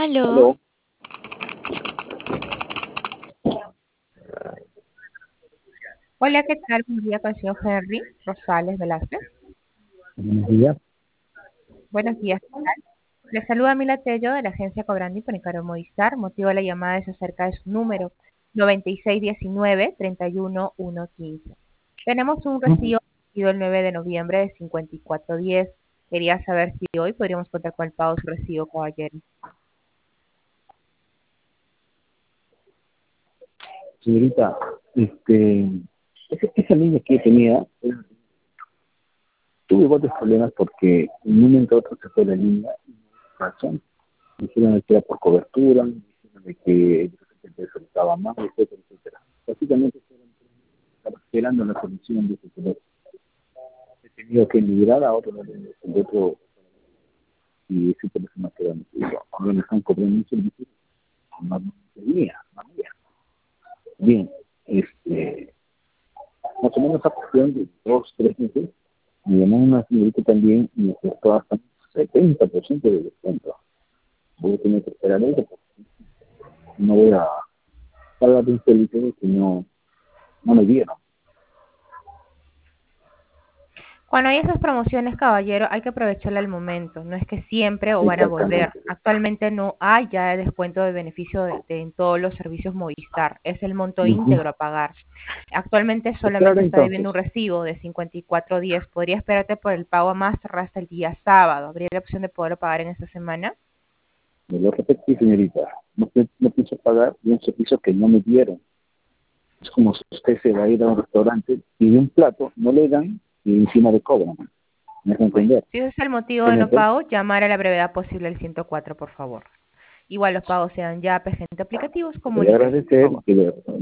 Aló, Aló, Hola, ¿qué tal? Buen día con el señor Henry Rosales Velázquez. buenos días. Buenos días, ¿qué tal? Le saluda Mila Tello de la agencia Cobrandi por Encargo Movistar. Motivo de la llamada es acerca de su número 9619-31115. Tenemos un recibo recibido el 9 de noviembre de 5410. Quería saber si hoy podríamos contar con el pago de su recibo, caballero. Señorita, esa línea que yo tenía, tuve varios problemas porque en un momento a otro se fue la línea, y no hay razón. Dijeron que era por cobertura, dijeron de que el peso estaba mal, etcétera, etcétera. Básicamente estaba esperando la solución de ese teléfono. He tenido que migrar a otro de otro y ese teléfono quedó metido. Ahora me están cobrando un servicio más mía, más mía. Bien, más o menos a cuestión de 2, 3 meses, me llamó una señorita también y me costó hasta un 70% de descuento. Voy a tener que esperar eso porque no voy a pagar un servicio que no me dieron. Cuando hay esas promociones, caballero, hay que aprovecharla al momento. No es que siempre o van a volver. Exactamente. Actualmente no hay ya descuento de beneficio en todos los servicios Movistar. Es el monto Ujú. íntegro a pagar. Actualmente Esperar solamente está debiendo entonces. un recibo de 54.10. Podría esperarte por el pago a más tardar hasta el día sábado. ¿Habría la opción de poderlo pagar en esta semana? Me lo repetí, señorita. No pienso pagar un servicio que no me dieron. Es como si usted se va a ir a un restaurante, pide un plato, no le dan y encima le cobran. ¿Me deja Bueno, entender? si ese es el motivo de ¿Tiene no usted? pago, llamar a la brevedad posible al 104, por favor. Igual los pagos sean ya gente aplicativos, Le voy a comuníquese, por agradecer favor. que